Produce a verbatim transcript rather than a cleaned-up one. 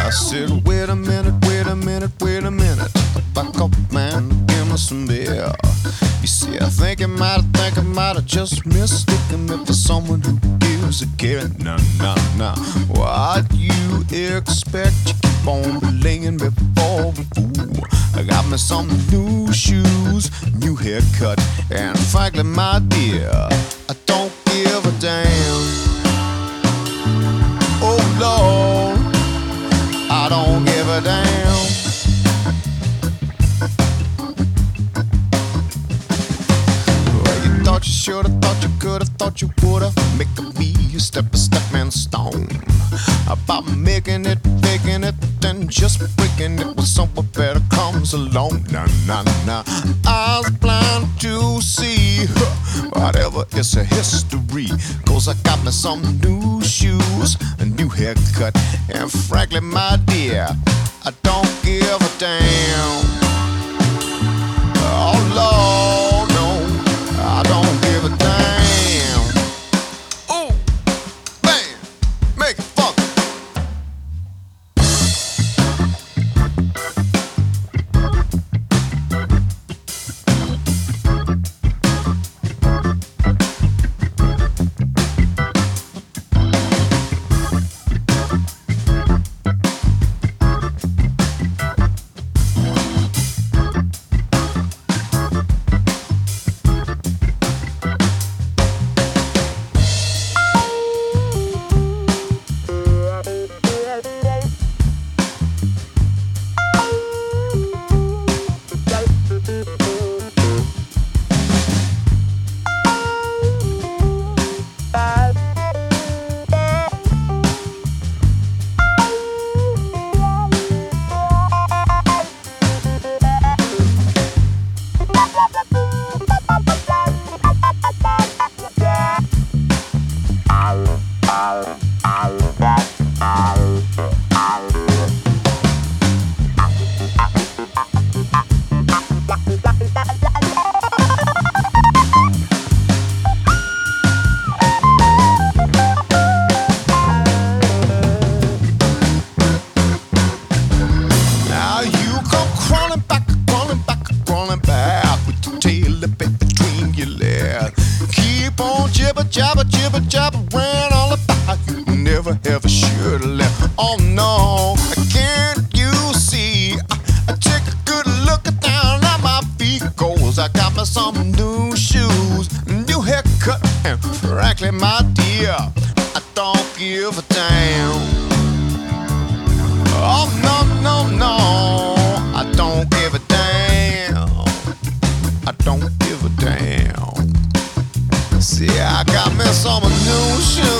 I said, wait a minute, wait a minute, wait a minute. Back up, man, give me some beer. You see, I think I might, I think I might have just mistaken me for someone who gives a care. Nah, nah, nah. What you expect? You keep on belaying before we fool. I got me some new shoes, new haircut, and frankly, my dear, I don't give a damn. Oh Lord, I don't give a damn. Well, you thought you should've, thought you could've, thought you would've. Make me a step a step and stone. About making it, faking it, then just breaking it when someone better comes along. Nah, nah, nah. I was blind to see huh, whatever, it's a history. Cause I got me some new shoes, a new haircut, and frankly, my dear, I don't give a damn. Oh Lord, no, I don't give a damn. Ooh, man, make it funky. Jabba, jibba, jabba, ran all about you. Never ever should have left. Oh no, can't you see? I, I take a good look down at my feet. Cause I got me some new shoes, new haircut, and frankly, my dear, I don't give a damn. Oh no, no, no, I don't give a damn. I don't give a damn. See, I got me some new shoes.